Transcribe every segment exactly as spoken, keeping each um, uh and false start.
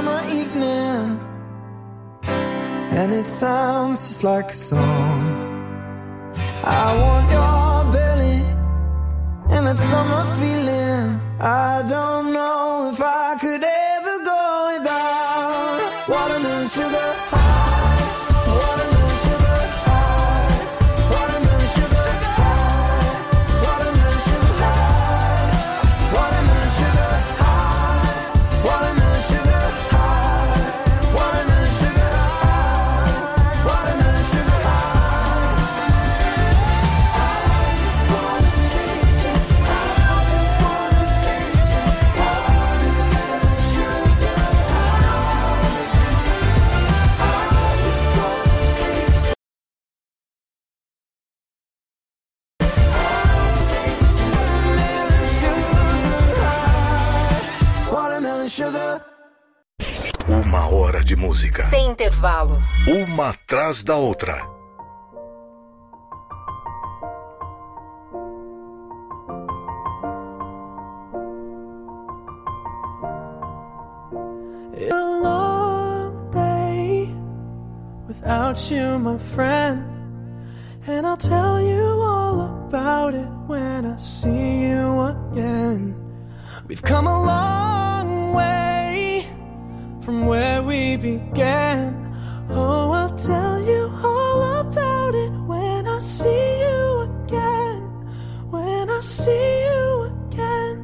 summer evening, and it sounds just like a song. I want your belly and that summer feeling. I don't know if I could ever go without watermelon sugar high, watermelon sugar high, watermelon sugar high, watermelon sugar high, watermelon sugar high, watermelon sugar high, watermelon sugar high, watermelon sugar high. I just wanna taste it. I just wanna taste it. Watermelon sugar high. I just wanna taste it. Watermelon sugar. Uma hora de música. Sem intervalos. Uma atrás da outra. It's a long day without you, my friend, and I'll tell you all about it when I see you again. We've come a long way from where we began. Oh, I'll tell you all about it when I see you again. When I see you again.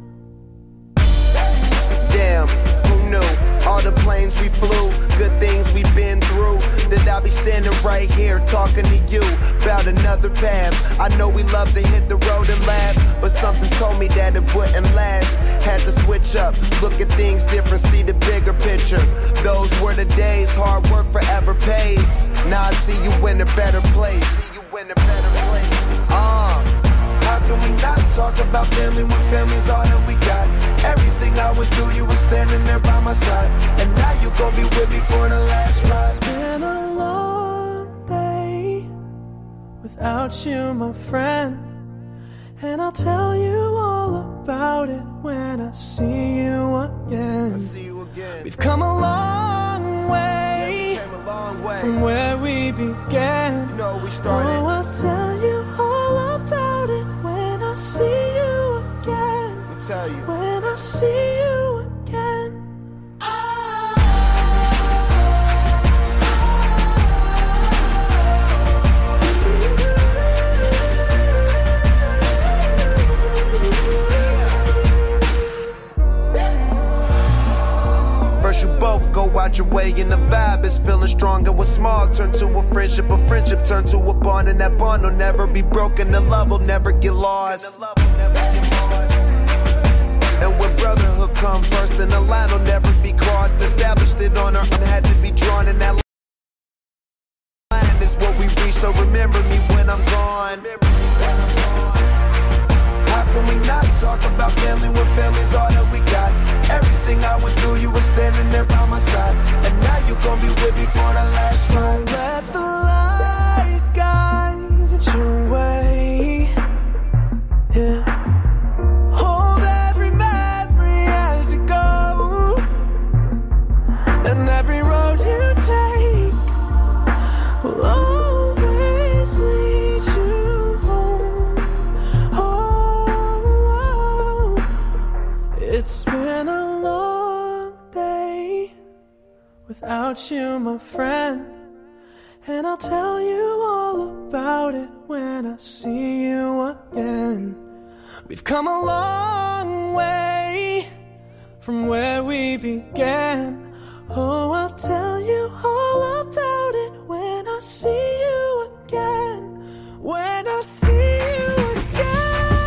Damn, who knew? All the planes we flew, good things we've been through. That I'll be standing right here talking to you about another path. I know we love to hit the road and laugh, but something told me that it wouldn't last. Had to switch up, look at things different, see the bigger picture. Those were the days, hard work forever pays. Now I see you in a better place. See you in a better place. Uh, how can we not talk about family when family's all that we got? Everything I went through, you were standing there by my side, and now you gon' be with me for the last ride. It's been a long day without you, my friend, and I'll tell you all about it when I see you again. I see you again. We've come a long way, Yeah, we came a long way. from where we began. You know we started. Oh, I'll tell you all about it when I see you again. Let me tell you. When I see you again. First you both go out your way and the vibe is feeling strong, and what's small turn to a friendship, a friendship turn to a bond, and that bond will never be broken, the love will never get lost. And when brotherhood come first, then the line will never be crossed. Established it on our own, had to be drawn, and that line is what we reach, so remember me when I'm gone. How can we not talk about family when family's all that we got? Everything I went through, you were standing there by my side, and now you gon' be with me for the last ride. Let the light guide your way. Yeah. Hold every memory as you go, and every road you take will always lead you home. Oh, it's been a long day without you, my friend, and I'll tell you all about it when I see you again. We've come a long way from where we began. Oh, I'll tell you all about it when I see you again. When I see you again.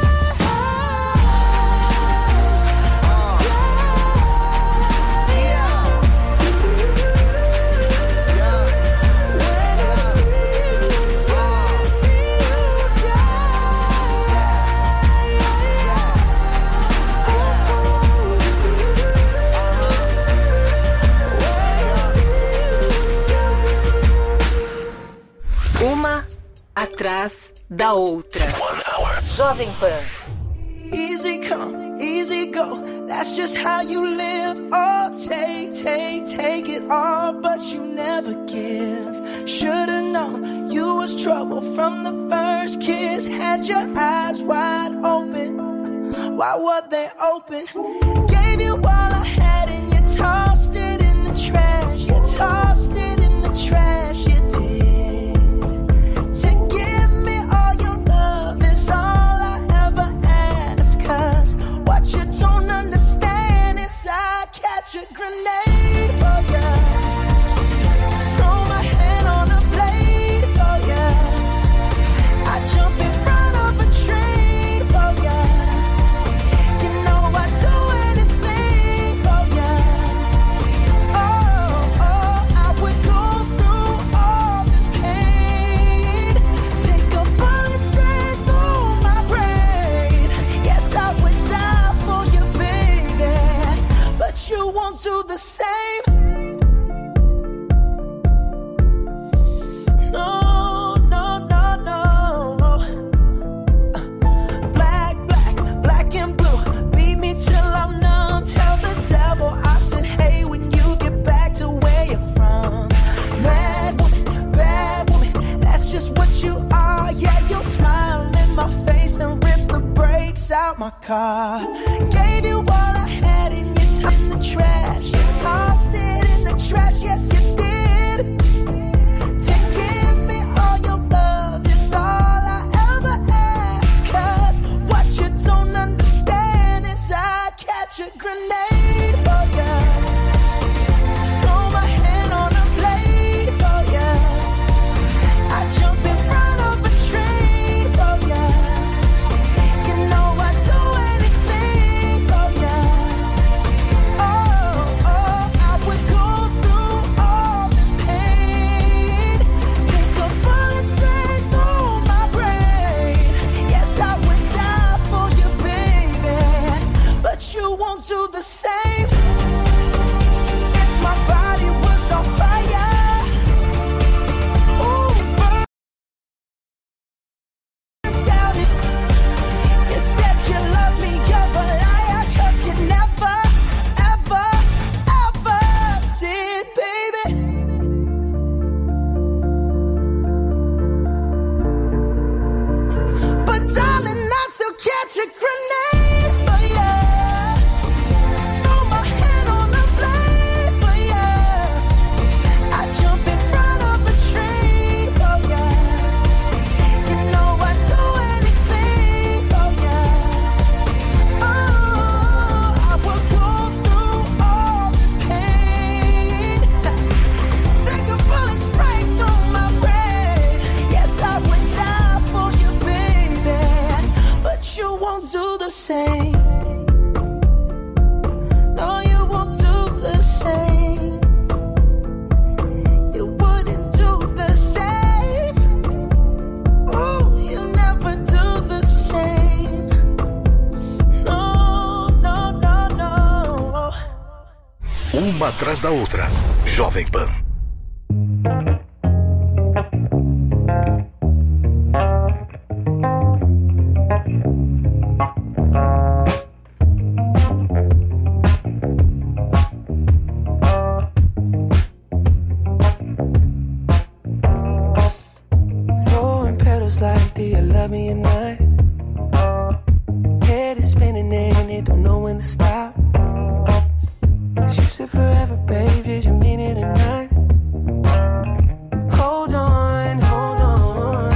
Uma atrás da outra. Jovem Pan. Easy come, easy go. That's just how you live. Oh, take, take, take it all, but you never give. Should've known you was trouble from the first kiss. Had your eyes wide open. Why were they open? Gave you all I had and you tossed it in the trash. You tossed it in the trash, you did. To give me all your love is all I ever ask. Cause what you don't understand is I'd catch a grenade for ya. Throw my hand on a blade for ya. I'd jump in front of a train for ya. You know I'd do anything for ya. Oh, oh, I would go through all this pain. Take a bullet straight through my brain. Yes, I would die for you, baby, but you won't do the same. No, no, no, no. Black, black, black and blue. Beat me till I'm numb. Tell the devil I said, hey, when you get back to where you're from. Mad woman, bad woman, that's just what you are. Yeah, you'll smile in my face, then rip the brakes out my car. Gave you all I had and you tossed in the trash. You tossed it in the trash, yes you did. To give me all your love is all I ever ask. Cause what you don't understand is I'd catch a grenade for ya. Throw my hand on a blade for ya. I'd jump in front of a train for ya. You know I'd do anything for ya. Oh, oh, I would go through all this pain. Take a bullet straight through my brain. Yes, I would die for you, baby, but you won't do the same. If my body was on fire, ooh, burn down it. You said you love me, you're a liar, cause you never, ever, ever did, baby. But darling, I'd still catch a grenade for ya. Throw my hand on the blade for ya. I'd jump in front of a train for ya. You know I'd do anything for ya. Oh, I would go through all this pain. Take a bullet straight through my brain. Yes, I would die for you, baby, but you won't do the same. No, you won't do the same. You wouldn't do the same. Ooh, you never do the same. No, no, no, no. Uma atrás da outra. Jovem Pan. Throwing petals like, do you love me or not? Head is spinning and it don't know when to stop. You said forever, babe, did you mean it or not? Hold on, hold on.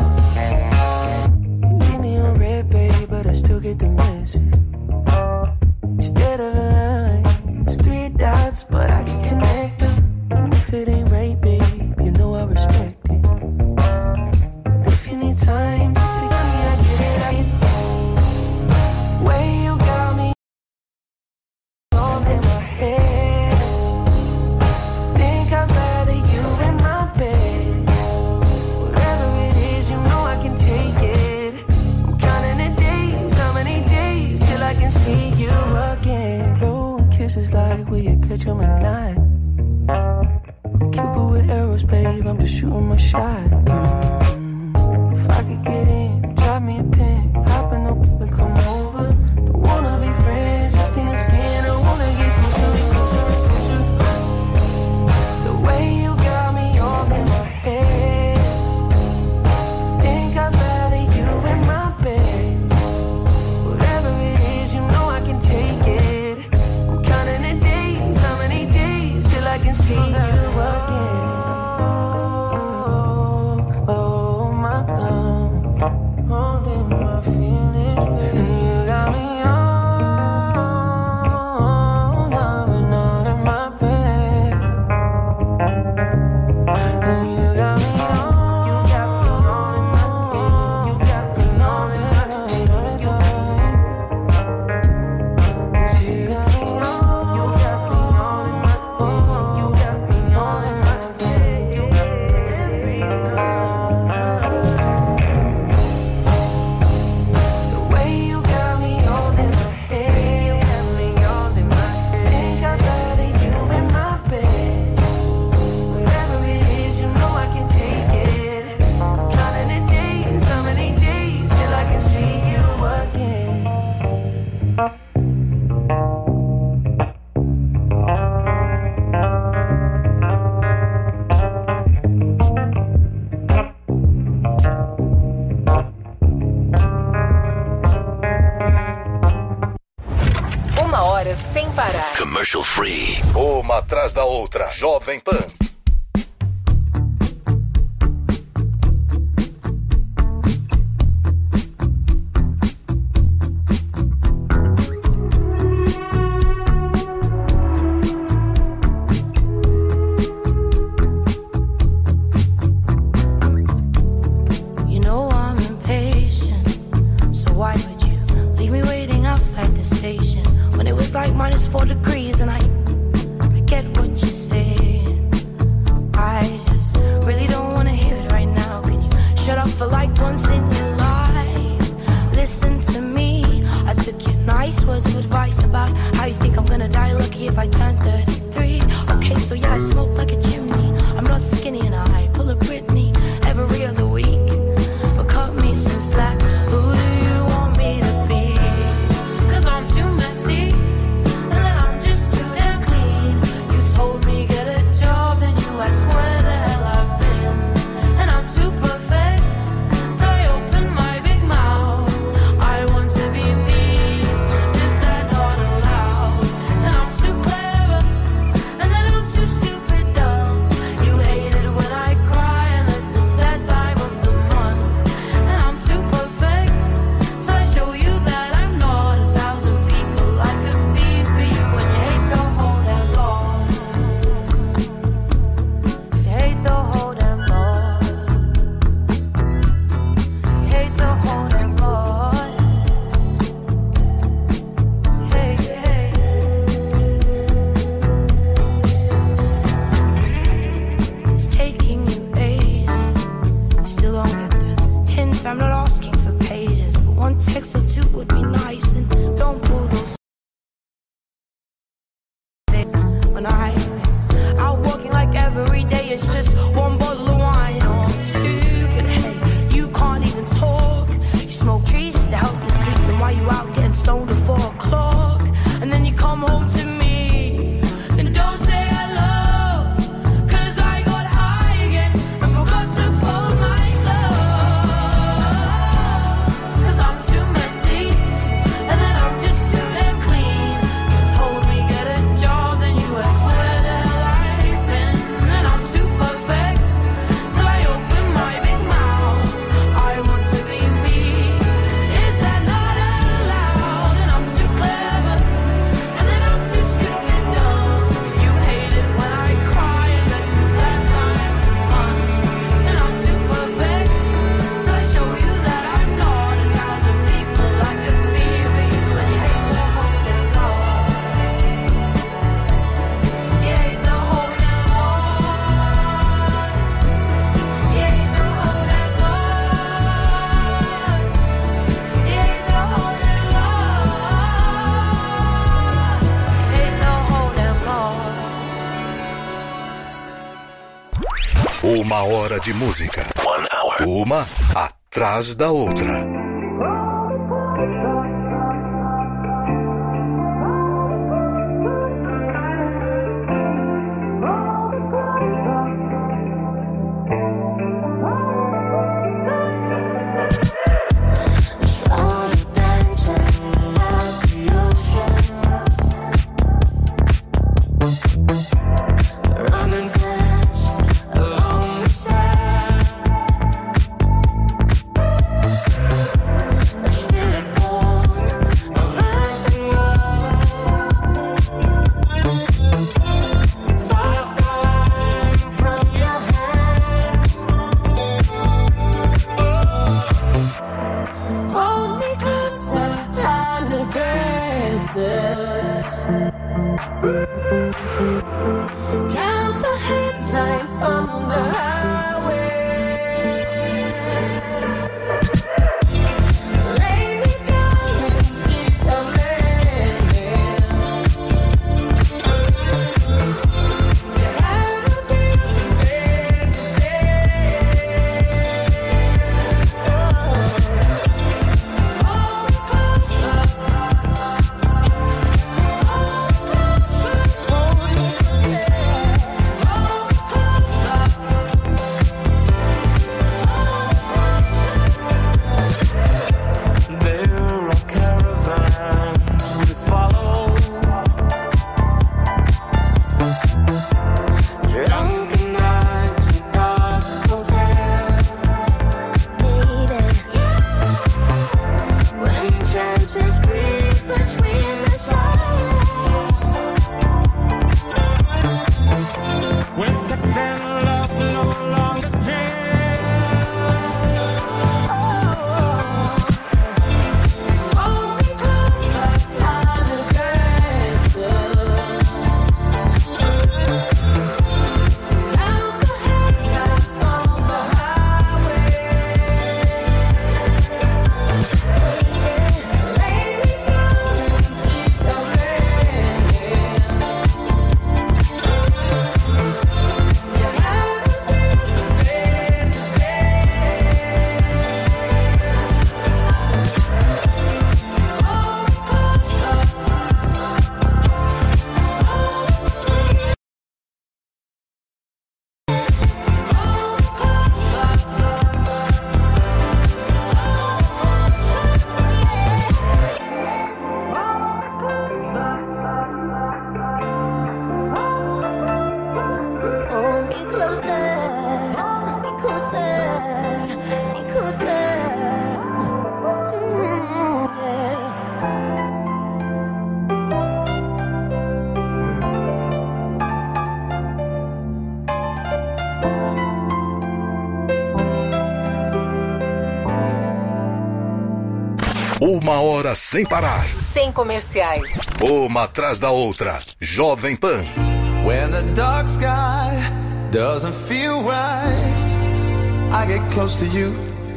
You leave me on red, babe, but I still get the message. Instead of a line, it's three dots, but I can connect them. And if it ain't right, babe, you know I respect it. But if you need time, just to give me, I get it, I get it. Way you got me all in my head. Think I'd rather you in my bed. Whatever it is, you know I can take it. I'm counting the days, how many days till I can see you again. Blowing kisses like, will you catch 'em at night? I'm Cupid with arrows, babe, I'm just shooting my shot. Mm. If I could get in, drop me a pin, hop in the and come over. Don't wanna be friends, just in a commercial free. Uma atrás da outra. Jovem Pan. Uma hora de música. One hour. Uma atrás da outra. Along the side. Uma hora sem parar. Sem comerciais. Uma atrás da outra. Jovem Pan. When the dark sky doesn't feel right, I get close to you.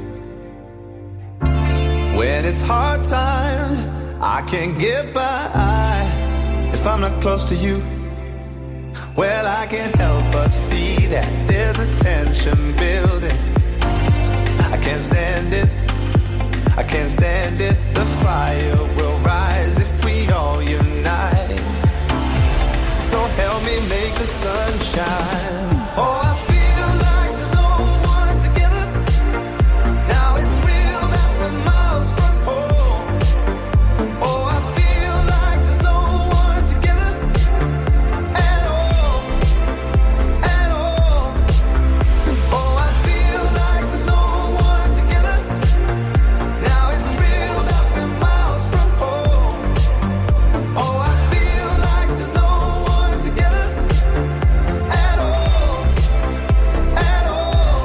When it's hard times, I can't get by if I'm not close to you. Well, I can't help but see that there's a tension building. I can't stand it. I can't stand it. The fire will rise if we all unite. So help me make the sun shine. Oh, I feel like there's no one together. Now it's real that we're miles from home. Oh, I feel like there's no one together at all, at all. Oh, I feel like there's no one together. Now it's real that we're miles from home. Oh, I feel like there's no one together at all, at all.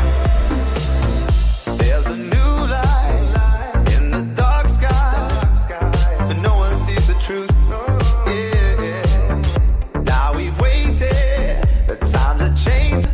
There's a new light in the dark sky, but no one sees the truth. Yeah. Now we've waited, the times have changed.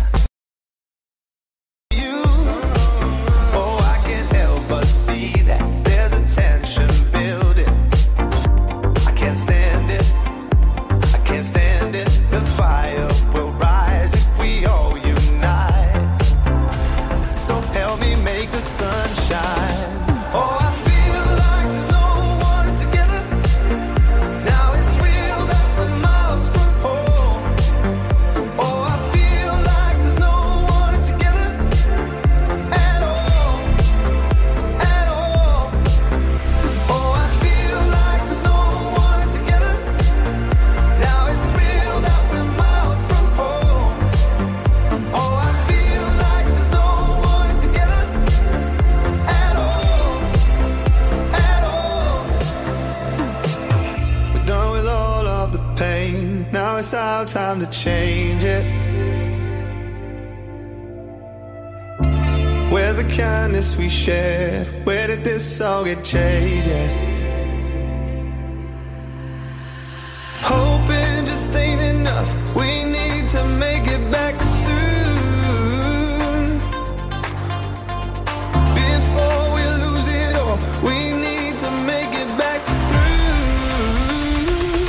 You, oh, I can't help but see that there's a tension building. I can't stand it. I can't stand it. The fire will rise if we all unite. So help me make the sun shine. Oh, I feel like there's no one together. Now it's real that we're miles from home. Oh, I feel like there's no one together at all, at all. Oh, I feel like there's no one together. Now it's real that we're miles from home. Oh, I feel like there's no one together at all, at all. We're done with all of the pain. Now it's our time to change it. Where's the kindness we shared? Where did this all get jaded? Hoping just ain't enough. We need to make it back soon. Before we lose it all, we need to make it back through.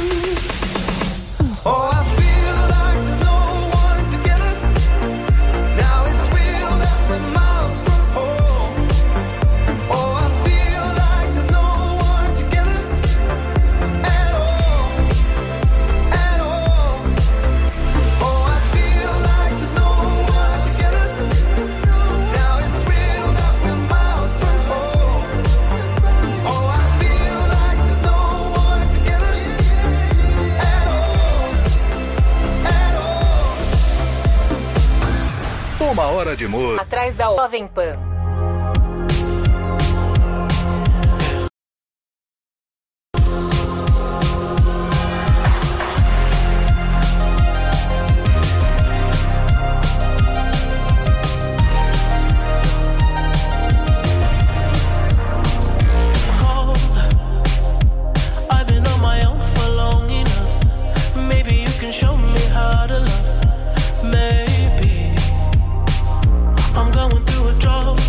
Oh, I feel like there's no one together. Now it's real that we're miles from home. Oh, I feel like there's no one together at all, at all. Oh, I feel like there's no one together. Now it's real that we're miles from home. Oh, I feel like there's no one together at all, at all. Uma hora de música. Atrás da Jovem Pan. I've been on my own for long enough. Maybe you can show me how to love. Maybe I'm going through a drought.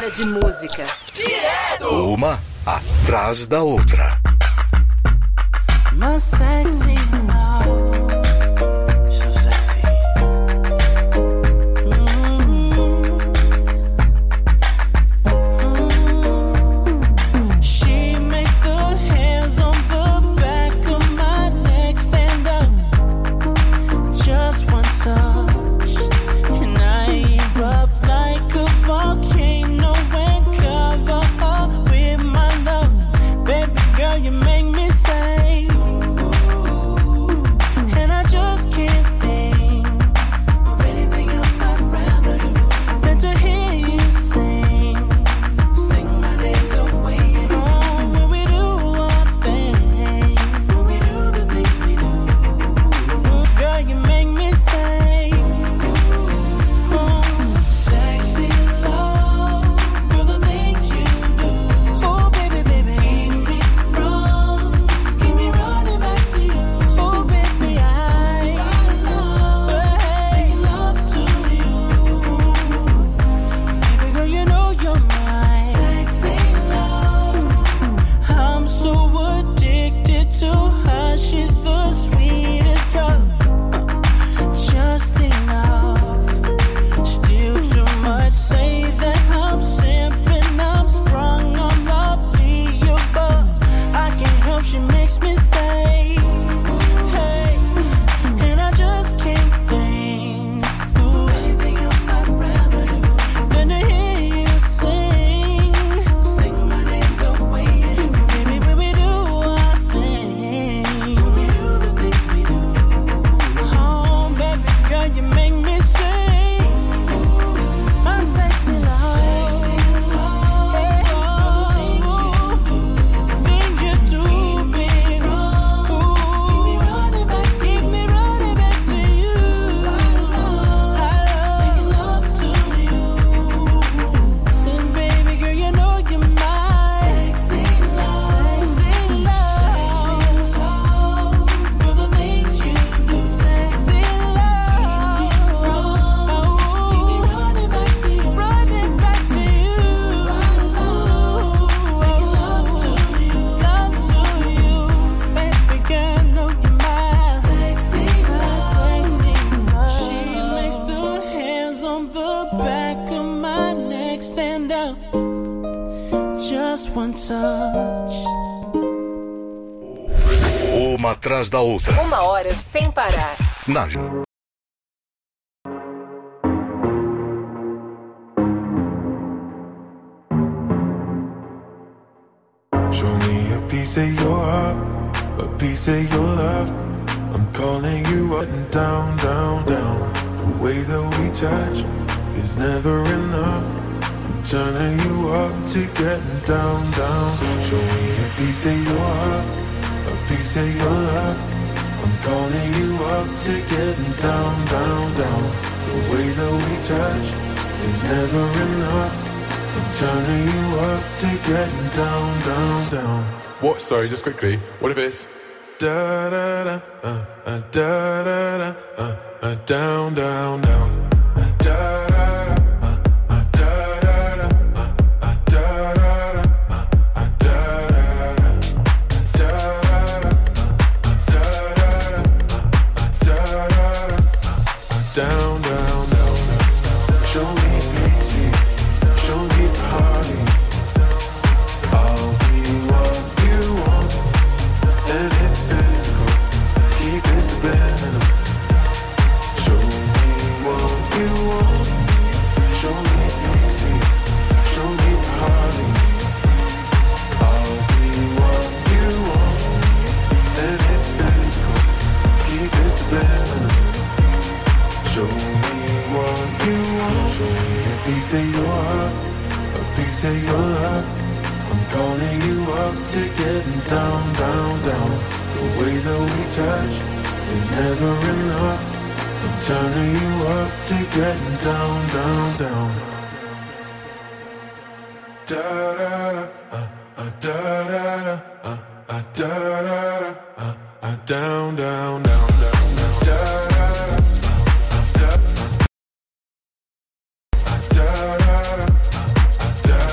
hora de música. Uma atrás da outra. My sexy love, so sexy. Mm-hmm. Mm-hmm. She makes the hands on the back of my neck stand up. Just one touch, and I erupt like a volcano and cover up with my love. Baby girl, you make me say. Uma atrás da outra. Uma hora sem parar. Na Show me a piece of your heart, a piece of your love. I'm calling you up and down, down, down. The way that we touch is never enough. I'm turning you up to getting down, down. Show me a piece of your heart, a piece of your love. I'm calling you up to getting down, down, down. The way that we touch is never enough. I'm turning you up to getting down, down, down. What? Sorry, just quickly. What if it's da da da uh, uh, da da da uh, uh, down, down, down. Uh, da da da uh, uh, da da da uh, uh, da da da uh, uh, da da da da da da uh, da da da da da down, down, down. Show me easy, show me party. I'll be what you want, and it's physical. Keep it spinning. Show me what you want. Show me easy, show me party. I'll be what you want, and it's physical. Keep it spinning. Show me what you want. Show me a piece of your heart, a piece of your love. I'm calling you up to getting down, down, down. The way that we touch is never enough. I'm turning you up to getting down, down, down. Da da da, uh, uh, da da da, uh, uh, da da da, uh, uh, down, down, down, down, down. Da da da. Da da da da, da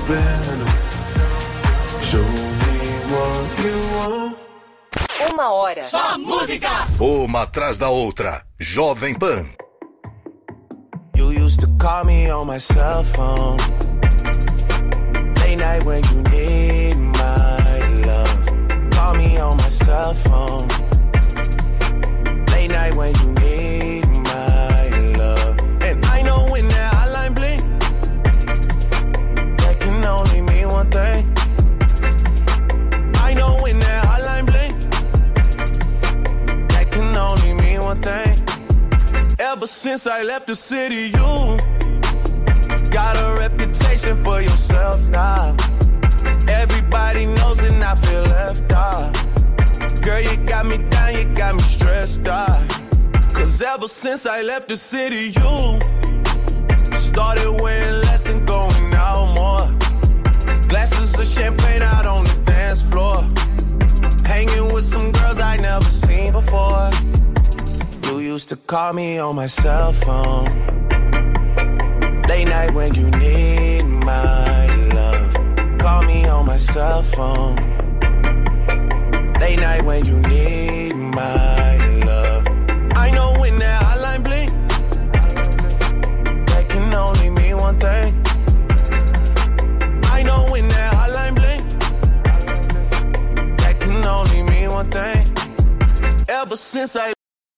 better. Show me what you want. Uma hora. Só música! Uma atrás da outra. Jovem Pan. You used to call me on my cell phone. Late night when you need my love. Call me on my cell phone. Late night when you need my love. And I know when that hotline blink, that can only mean one thing. I know when that hotline blink, that can only mean one thing. Ever since I left the city, you got a reputation for yourself now. Everybody knows and I feel left out. Girl, you got me down, you got me stressed out. Cause ever since I left the city, you started wearing less and going out more. Glasses of champagne out on the dance floor. Hanging with some girls I never seen before. You used to call me on my cell phone. Late night when you need my love. Call me on my cell phone. Late night when you need my love. I know when that hotline blink, that can only mean one thing. I know when that hotline blink, that can only mean one thing. Ever since I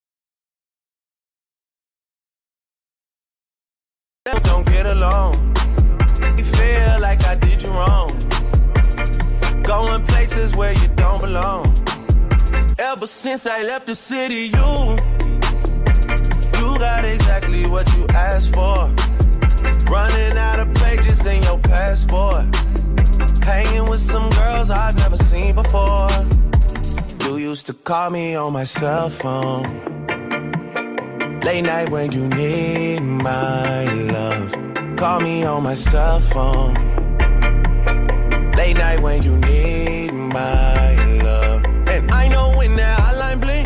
don't get along, you feel like I did you wrong. Going places where you don't belong. Ever since I left the city, you You got exactly what you asked for. Running out of pages in your passport. Hanging with some girls I've never seen before. You used to call me on my cell phone. Late night when you need my love. Call me on my cell phone. Late night when you need my love. And I know when that hotline blink,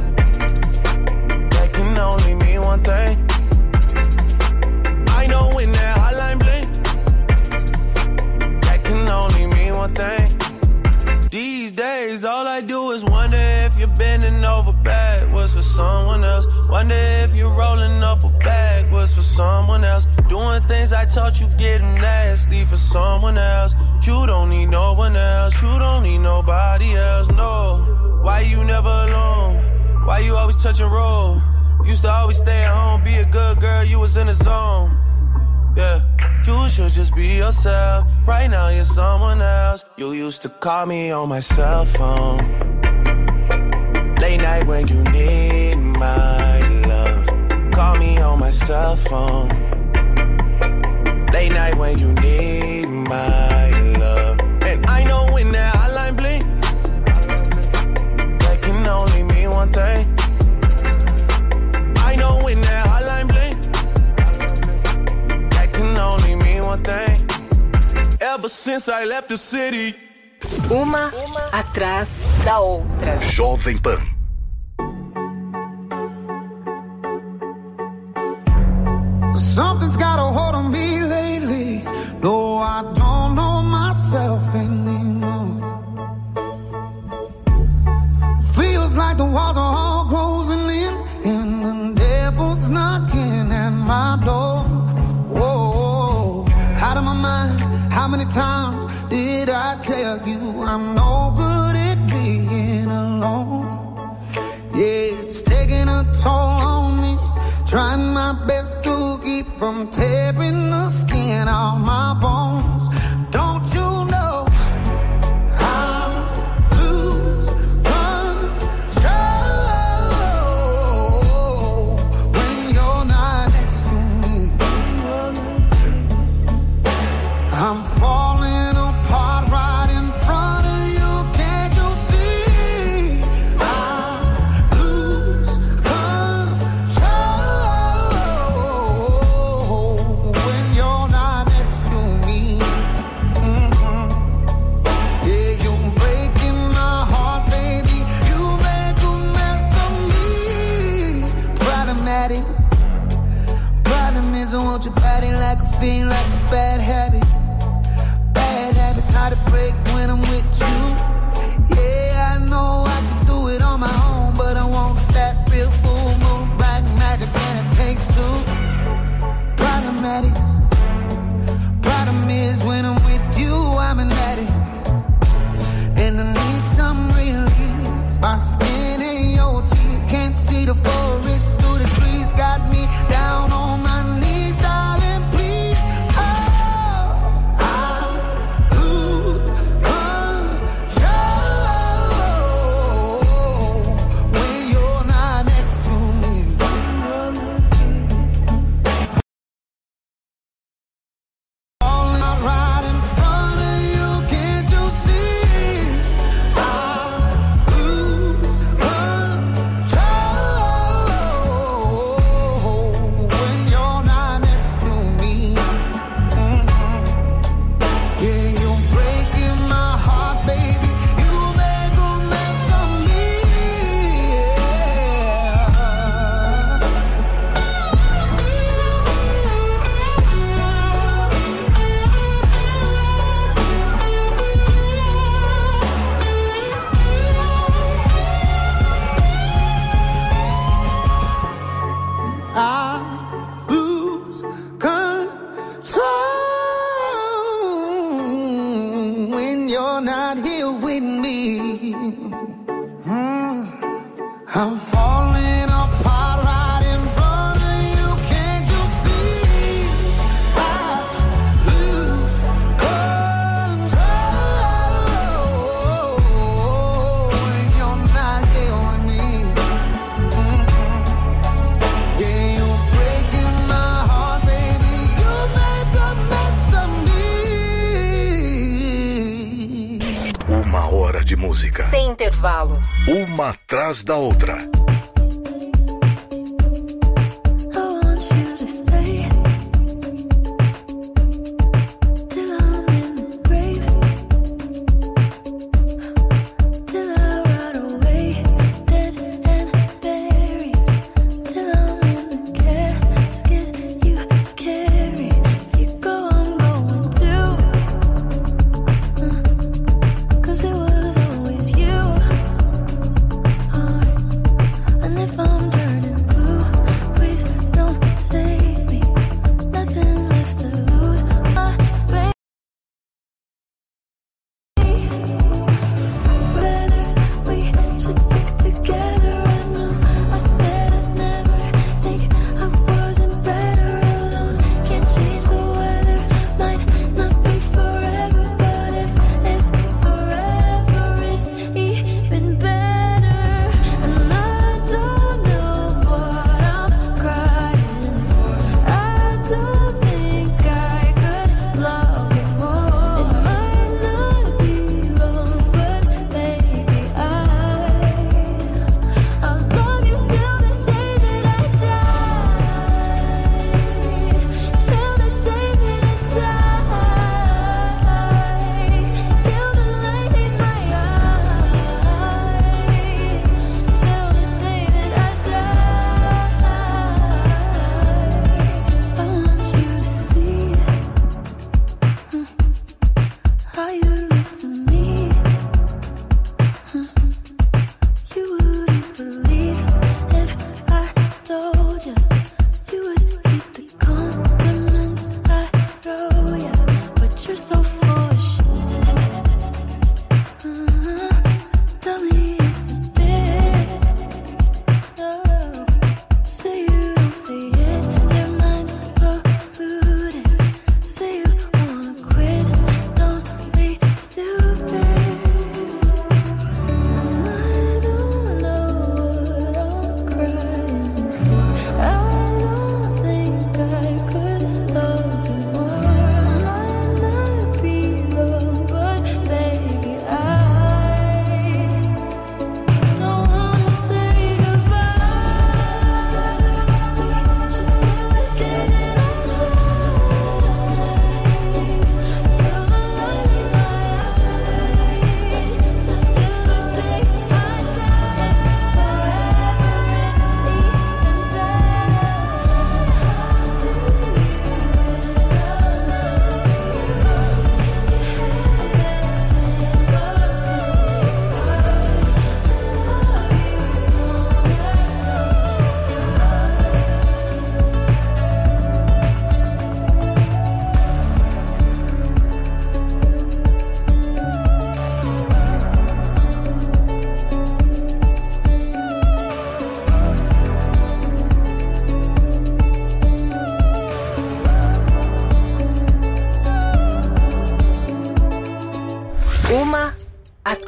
that can only mean one thing. I know when that hotline blink, that can only mean one thing. These days all I do is wonder if you're bending over backwards for someone else. Wonder if you're rolling up a backwards for someone else. Doing things I taught you getting nasty for someone else. You don't need no one else. You don't need nobody else, no. Why you never alone? Why you always touch and roll? Used to always stay at home, be a good girl, you was in the zone. Yeah, you should just be yourself. Right now you're someone else. You used to call me on my cell phone. Late night when you need my love. Call me on my cell phone. Late night when you need my love. And I know when that hotline blink, that can only mean one thing. I know when that hotline blink, that can only mean one thing. Ever since I left the city. Uma, uma atrás da outra. Jovem Pan. Something's got a hold on me lately. No, I don't know myself anymore. Feels like the walls are all closing in, and the devil's knocking at my door. Whoa, out of my mind. How many times did I tell you I'm no good at being alone? Yeah, it's taking a toll on me. Trying my best to keep from tearing the skin off my bones. Don't you know I lose control when you're not next to me? I'm falling apart right in front of you. Can't you see? I lose control when you're not next to me. Mm-hmm. Yeah, you're breaking my heart, baby. You make a mess of me. Problematic. Problem is I want your body like a fiend, like a bad habit. body break when I'm with you. Yeah, I know I can do it on my own, but I want that real full moon, black magic, and it takes two. Problematic. Problem is when I'm with you, I'm an addict, and I need some relief. My skin ain't your teeth, can't see the forest through the trees. Got me down on my knees, darling, please. Oh, I lose control when you're not next to me. Falling out right in front of you, can't you see? I lose control when you're not next to me. Mhm. Yeah, you're breaking my heart, baby. You make a mess of me. I lose control when you're not here with me. Mm. I'm falling apart right in front of you, can't you see? I lose control when you're not here with me. Yeah, you're breaking my heart, baby. You make a mess of me. Uma hora de música. Sem intervalos. Uma atrás da outra. I want you to stay till I'm in the grave, till I rot away, dead and buried, till I'm in the casket you carry. If you go, I'm going too, uh, 'cause it was always you. Alright.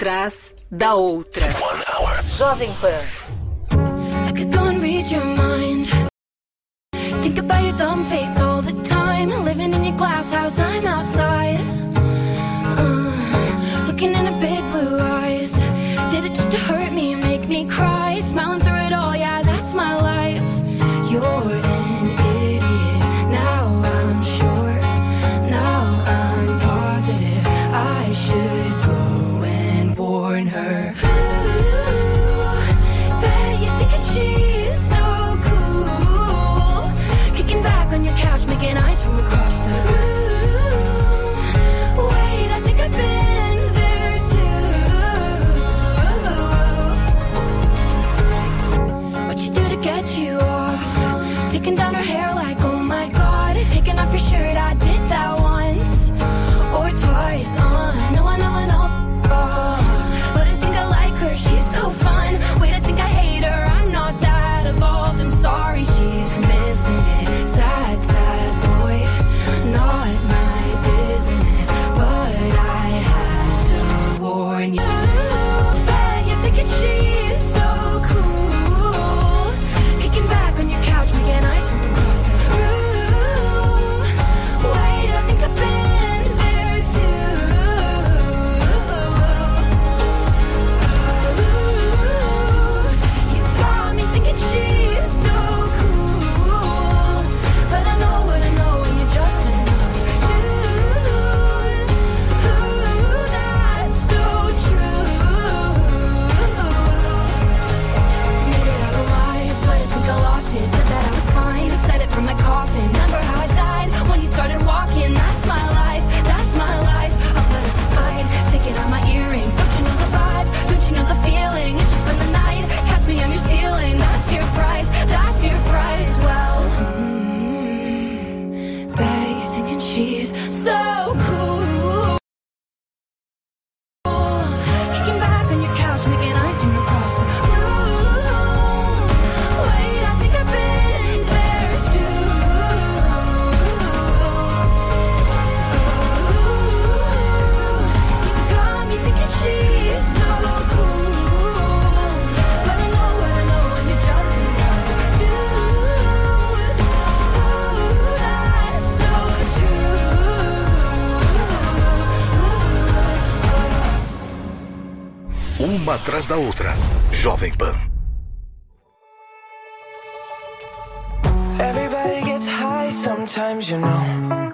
atrás da outra. Jovem Pan. I could go and read your mind. Think about your dumb face all the time. Living in your glass house, I'm outside. Uh, looking in her big blue eyes. Did it just to hurt me and make me cry? Smiling through it all, yeah, that's my life. You're an idiot. Now I'm sure. Now I'm positive. I should go and warn her. She's so cool. Kicking back on your couch, making eyes from across the room. Wait, I think I've been there too. What you do to get you off? Taking down her hair like, oh my god. Taking off your shirt, I did that once or twice. Uh, no, I know, I know. Oh, but I think I like her, she's so fun. Wait, I think I hate her, I'm not that evolved. I'm sorry, she's missing it. Sad, sad boy, not my business. But I had to warn you. Bet you're thinking she's so cool. Kicking back on your couch, making eyes from across the room. Wait, I think I've been there too. You got me thinking she's so cool. But I know what I know when you're just another dude. Ooh, that's so true. Made it out alive, but I think I lost it. Said that I was fine, said it from my coffin. Remember how I died when you started walking? That's my life, that's my life. I'll put up a fight, taking out my earrings. Don't you know the vibe? Don't you know the feeling? It's just been the night, catch me on your ceiling. That's your price, that's your price. Well, mm, bet you're thinking she's so cool. Kicking back on your couch, making eyes from across the room. Wait, I think I've been there too. You got me thinking she's so cool. But I know what I know when you're just another dude. Ooh, that's so true. Uma atrás da outra. Jovem Pan. Everybody gets high sometimes, you know.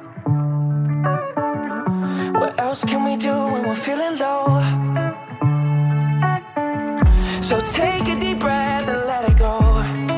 What else can we do when we're feeling low? So take a deep breath and let it go.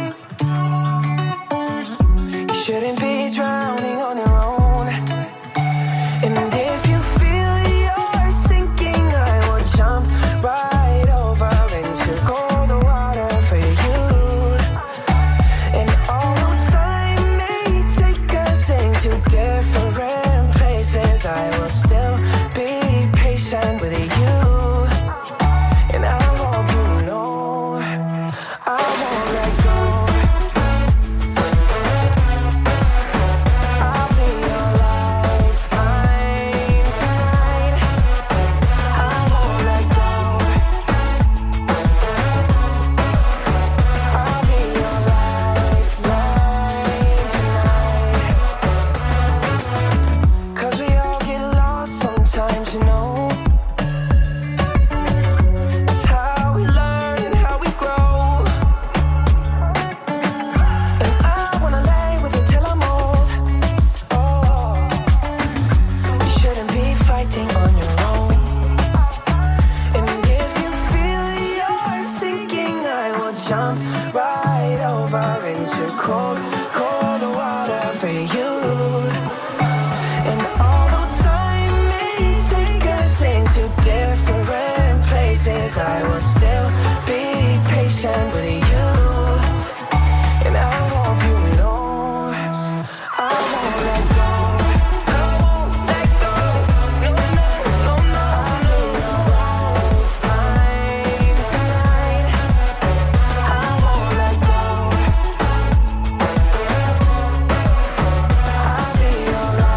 You shouldn't be drowning on your own. And if you feel you're sinking, I will jump right over into cold water for you. And although time may take us into different places, I will still be patient with you. And I hope you know I won't let go. I'll be your lifeline tonight. I won't let go. I'll be your lifeline tonight. 'Cause we all get lost sometimes, you know. It's how we learn and how we grow. And I wanna lay with you till I'm old. Oh, you shouldn't be fighting on your own. And if you feel you're sinking, I will jump right over into cold, cold water for you. And although time may take us into different places, I will still be patient with you. And I hope you know I won't let go. I won't let go. No, no, no, no. I'll be your lifeline tonight. I won't let go. I'll be your lifeline.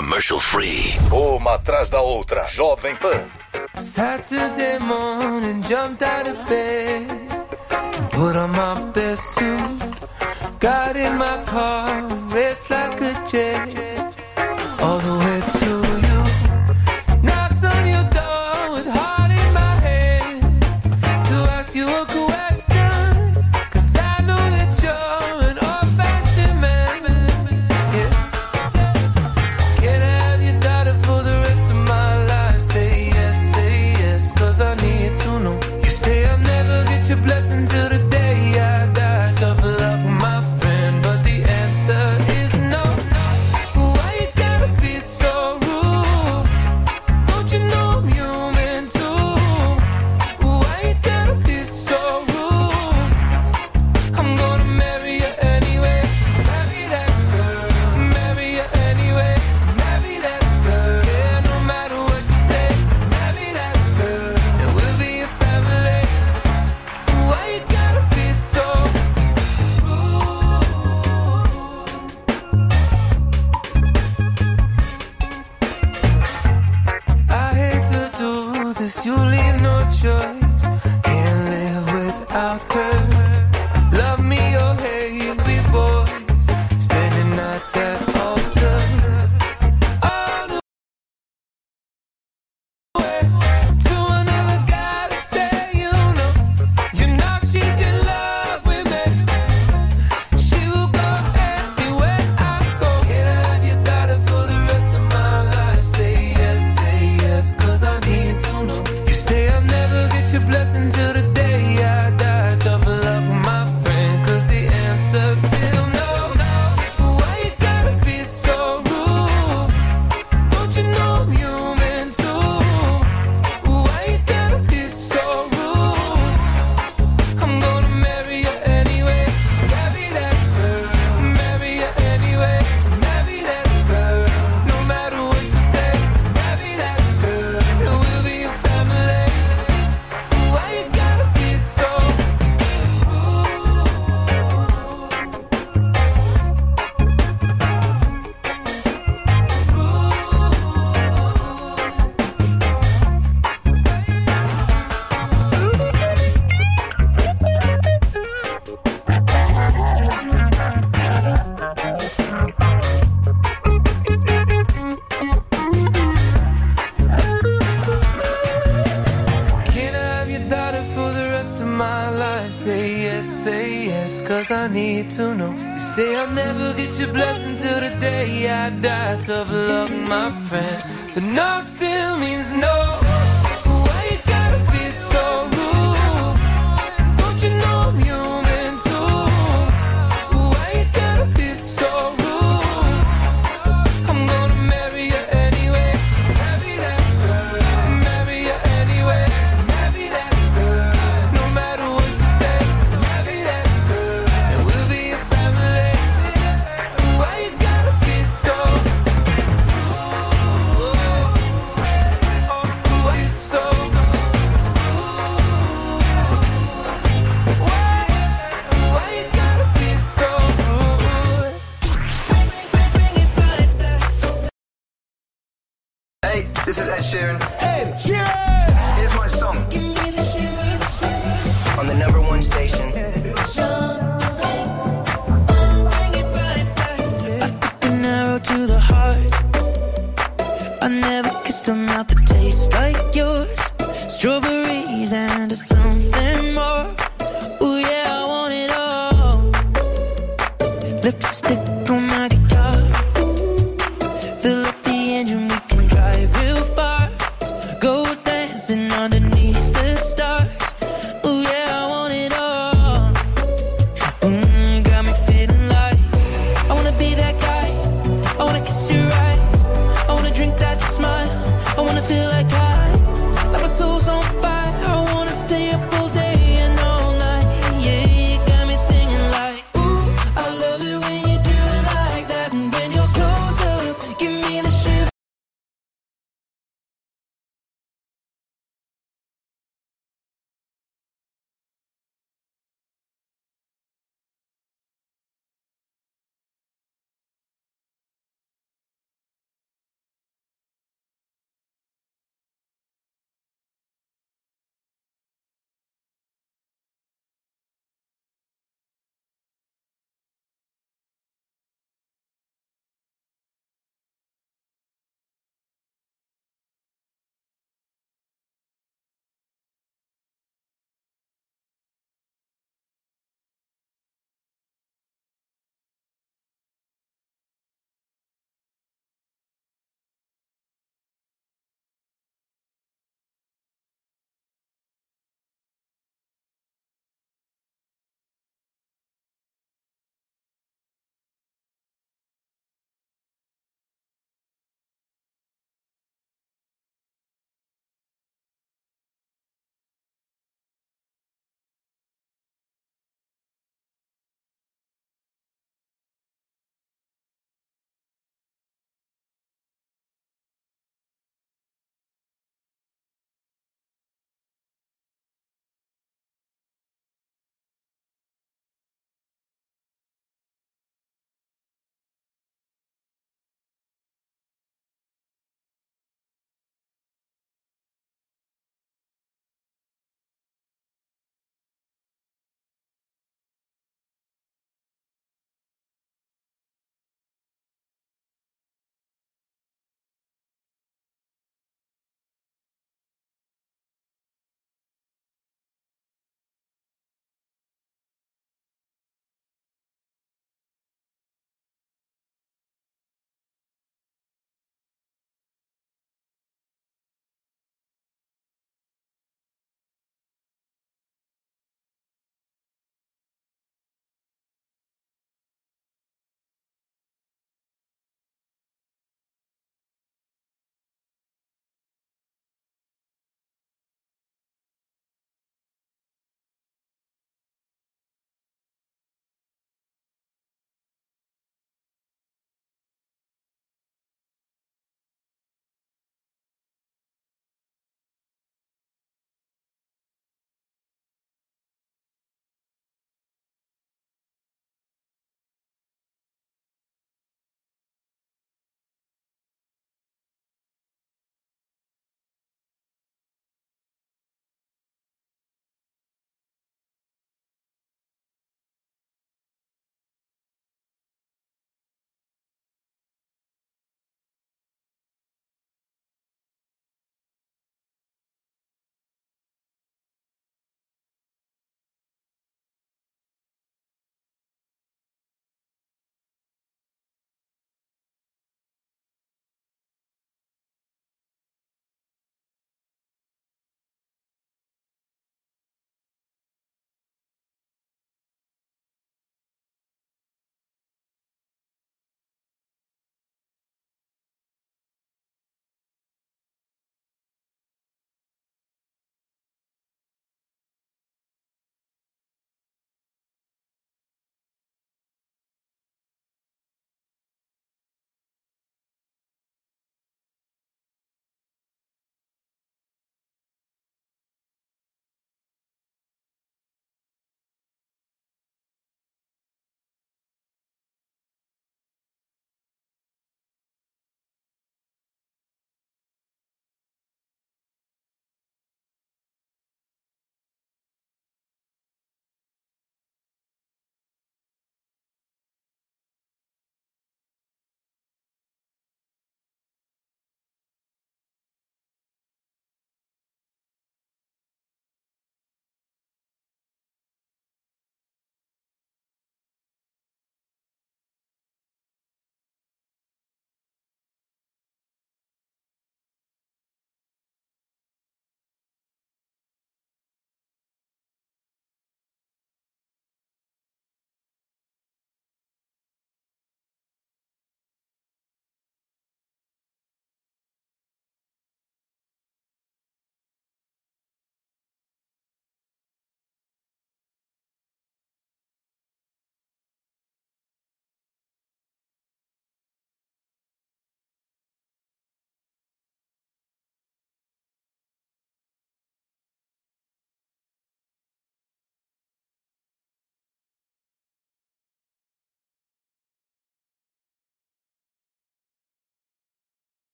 commercial free. Uma atrás da outra. Jovem Pan. Saturday morning, jumped out of bed and put on my best suit. Got in my car and raced like a jet all the way to you. Knocked on your door with heart in my head to ask you a question, 'cause I know that you're an old-fashioned man. Yeah. Can I have your daughter for the rest of my life? Say yes, say yes, 'cause I need to know. You say I'll never get your blessing till the day I die. Tough luck, my friend, but the answer is no. Why you gotta be so rude? Don't you know I'm human too? Why you gotta be so rude? I'm gonna marry you anyway. Marry that girl. Marry you anyway. Marry that girl. Yeah, no matter what you say. Marry that girl. And we'll be a family. Why you gotta be so I hate to do this, you leave no choice. Can't live without her. Love me or hate me, boys. Standing at that altar. On the way to another guy to say you know. You know she's in love with me. She will go anywhere I go. Can I have your daughter for the rest of my life? Say yes, say yes, 'cause I need to know. You say I'll never get your blessing till the day I die. Tough luck, my friend, 'cause the answer's still no. Why you gotta be so rude? Don't you know I'm human too? Why you gotta be so rude? I'm gonna marry you anyway. Marry that girl. Marry you anyway. Marry that girl. No matter what you say. Marry that girl. And we'll be a family. Why you gotta be so Can I have your daughter for the rest of my life? Say yes, say yes, 'cause I need to know. You say I'll never get your blessing till the day I die. Tough luck, my friend, but no still means no. Why you gotta be so rude? Don't you know I'm human too? Why you gotta be so rude? I'm gonna marry you anyway. Marry that girl. Marry you anyway. Marry that girl. No matter what you say. Marry that girl. And we'll be a family. Why you gotta be so Why you so Why Why you gotta be so rude? Hey, this is Ed Sheeran. Ed Sheeran! Here's my song. On the number one station. An arrow to the heart. I never kissed a mouth that tastes like yours. Strawberries and something more. Ooh yeah, I want it all. Lipstick on my guitar. Fill up the engine, we can drive real far. Go dancing underneath the